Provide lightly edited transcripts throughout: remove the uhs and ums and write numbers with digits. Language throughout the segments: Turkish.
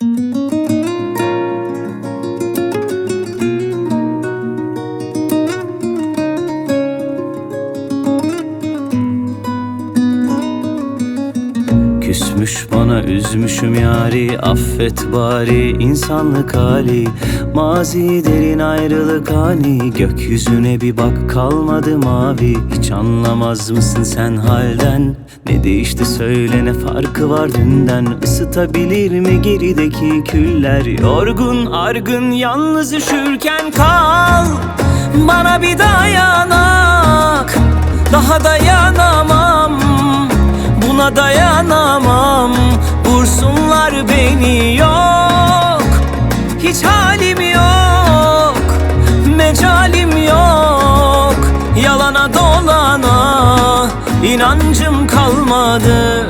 Küsmüş bana, üzmüşüm yari, affet bari insanlık hali. Mazi derin ayrılık hani, gökyüzüne bir bak kalmadı mavi. Hiç anlamaz mısın sen halden? Ne değişti söyle, ne farkı var dünden? Isıtabilir mi gerideki küller? Yorgun argın yalnız üşürken kal bana bir dayanak. Daha dayanamam, buna dayanamam. Vursunlar beni, yok hiç halim yok, mecalim yok. Yalana dolana inancım kalmadı.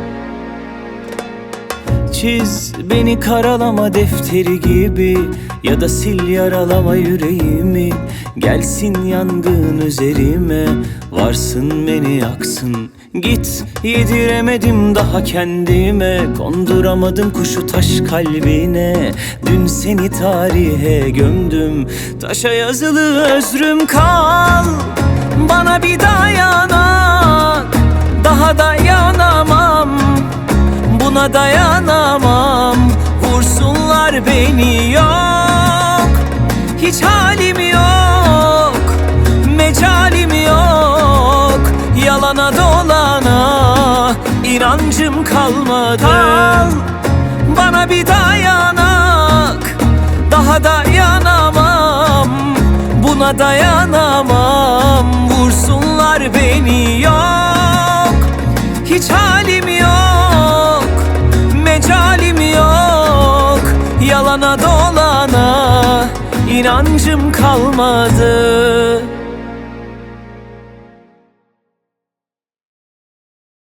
Çiz beni karalama defteri gibi, ya da sil yaralama yüreğimi. Gelsin yangın üzerime, varsın beni yaksın. Git, yediremedim daha kendime, konduramadım kuşu taş kalbine. Dün seni tarihe gömdüm, taşa yazılı özrüm. Kal bana bir dayanak, daha dayanamam, buna dayanamam. Vursunlar beni, yok hiç halim yok, mecalim yok. Yalana dolana inancım kalmadı. Kal bana bir dayanak, daha dayanamam, buna dayanamam. Vursunlar beni, yok hiç halim yok, mecalim yok. Yalana dolana inancım kalmadı.